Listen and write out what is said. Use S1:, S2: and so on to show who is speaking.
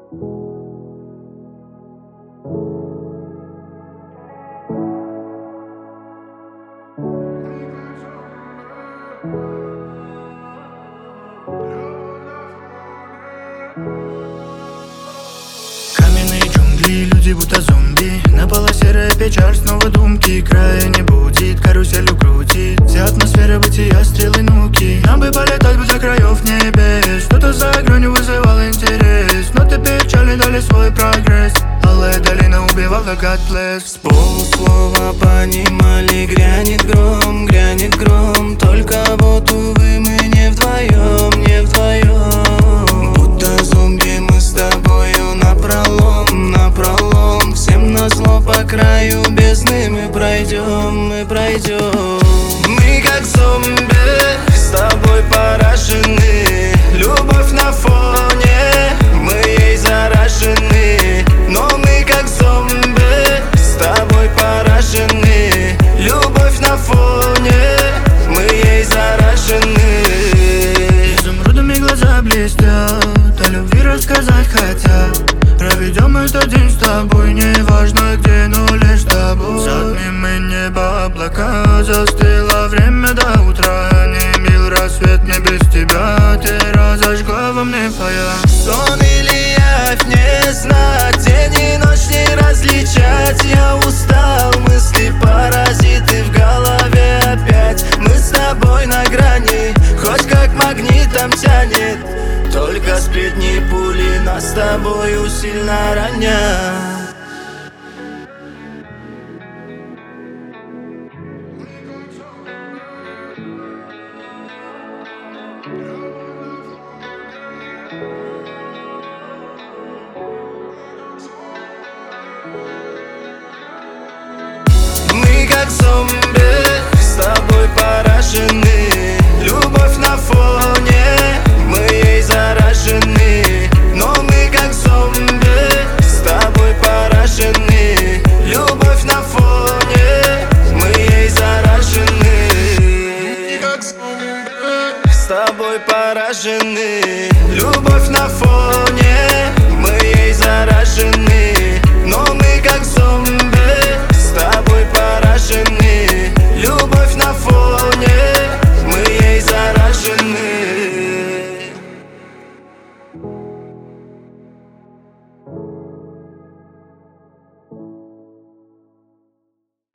S1: Каменные джунгли, люди будто зомби. На полу серая печаль, снова думки. Края не будет, каруселью крутит. Вся атмосфера бытия, стрелы нуки. Нам бы полетать бы до краев небес. Что-то за гранью вызывал интерес. Но теперь печали дали свой прогресс. Алая долина убивала God bless.
S2: С полуслова понимали, грянет гром. Только вот, увы, мы не вдвоем, не вдвоем. Будто зомби мы с тобою напролом. Всем назло по краю бездны мы пройдем, мы пройдем. Мы как зомби, с тобой поражены. Любовь на фоне, мы ей заражены. Но мы как зомби, с тобой поражены. Любовь на фоне, мы ей заражены.
S1: Изумрудами глаза блестят, о любви рассказать хотят. Проведем этот день с тобой, неважно где, но лишь с тобой. Затмим мы небо, облака, застыло время до утра. Не мил рассвет мне без тебя, ты разожгла во мне фая.
S2: Сон или явь, не знать, день и ночь не различать. Я устал, мысли паразиты в голове опять. Мы с тобой на грани, хоть как магнитом тянет. Только сплетни пули нас с тобою сильно ранят. Мы как зомби, с тобой поражены. Любовь на фоне, мы ей заражены. Но мы как зомби, с тобой поражены. Любовь на фоне, мы ей заражены. Мы как зомби, с тобой поражены. Любовь на фоне.